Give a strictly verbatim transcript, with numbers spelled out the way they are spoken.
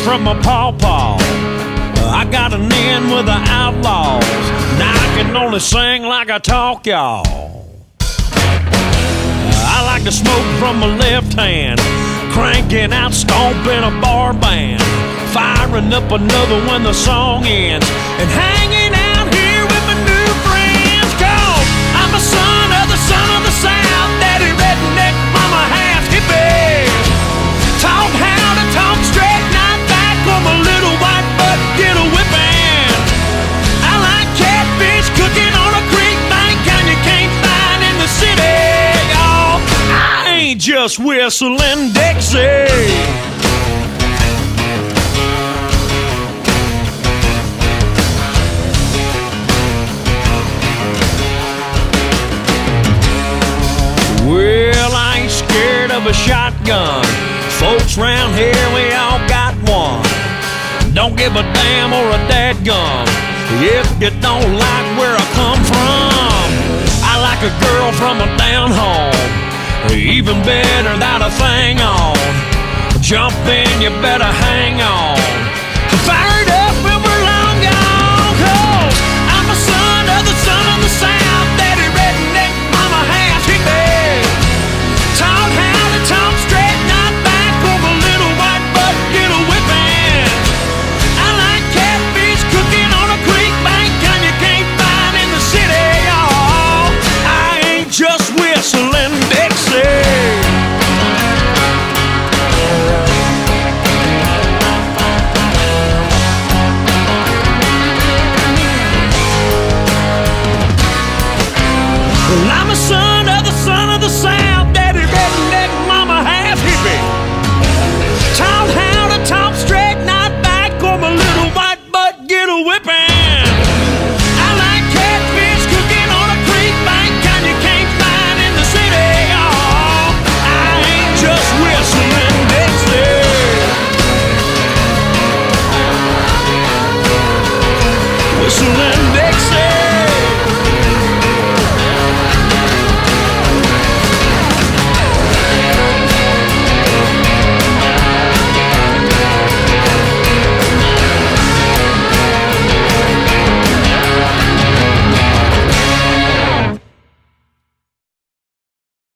from my pawpaw. I got an in with the outlaws. Now I can only sing like I talk, y'all. I like to smoke from my left hand, cranking out, stomping a bar band, firing up another when the song ends, and hanging out here with my new friends. Cause I'm a son of the son of the South, daddy redneck, mama half hippie. Taught how to talk straight, not back from a little white butt get a whipping. I like catfish cooking on a creek bank, kind you can't find in the city. Y'all, I ain't just whistling Dixie. Well, I ain't scared of a shotgun. Folks round here, we all got one. Don't give a damn or a dadgum if you don't like where I come from. I like a girl from a down home, even better without a thing on. Jump in, you better hang on.